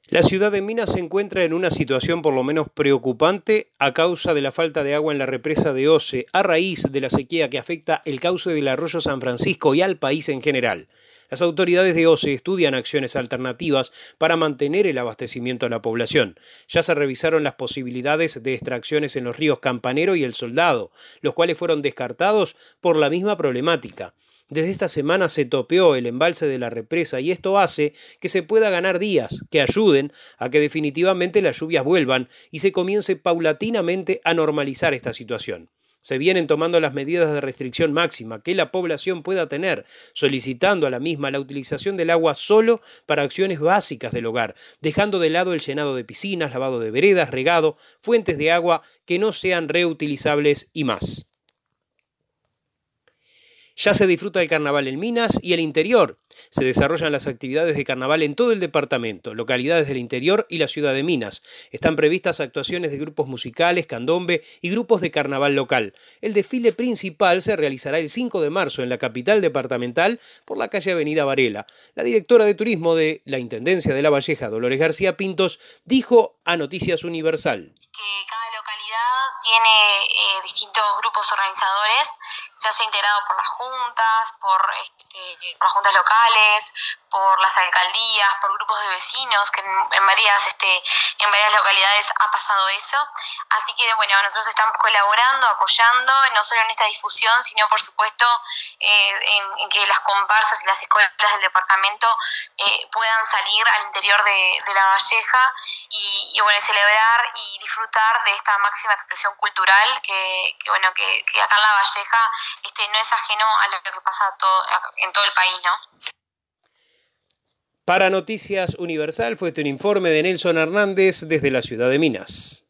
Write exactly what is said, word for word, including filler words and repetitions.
La ciudad de Minas se encuentra en una situación por lo menos preocupante a causa de la falta de agua en la represa de Ose, a raíz de la sequía que afecta el cauce del arroyo San Francisco y al país en general. Las autoridades de Ose estudian acciones alternativas para mantener el abastecimiento a la población. Ya se revisaron las posibilidades de extracciones en los ríos Campanero y El Soldado, los cuales fueron descartados por la misma problemática. Desde esta semana se topeó el embalse de la represa y esto hace que se pueda ganar días que ayuden a que definitivamente las lluvias vuelvan y se comience paulatinamente a normalizar esta situación. Se vienen tomando las medidas de restricción máxima que la población pueda tener, solicitando a la misma la utilización del agua solo para acciones básicas del hogar, dejando de lado el llenado de piscinas, lavado de veredas, regado, fuentes de agua que no sean reutilizables y más. Ya se disfruta el carnaval en Minas y el interior. Se desarrollan las actividades de carnaval en todo el departamento, localidades del interior y la ciudad de Minas. Están previstas actuaciones de grupos musicales, candombe y grupos de carnaval local. El desfile principal se realizará el cinco de marzo en la capital departamental por la calle Avenida Varela. La directora de turismo de la Intendencia de La Valleja, Dolores García Pintos, dijo a Noticias Universal que cada localidad tiene eh, distintos grupos organizadores, ya sea integrado por las juntas, por, este, por las juntas locales, por las alcaldías, por grupos de vecinos, que en, en, varias, este, en varias localidades ha pasado eso. Así que, bueno, nosotros estamos colaborando, apoyando, no solo en esta difusión, sino, por supuesto, eh, en, en que las comparsas y las escuelas del departamento eh, puedan salir al interior de, de La Valleja y, y, bueno, celebrar y disfrutar de esta máxima expresión cultural que, que bueno, que, que acá en La Valleja este, no es ajeno a lo que pasa todo, en todo el país, ¿no? Para Noticias Universal fue este un informe de Nelson Hernández desde la ciudad de Minas.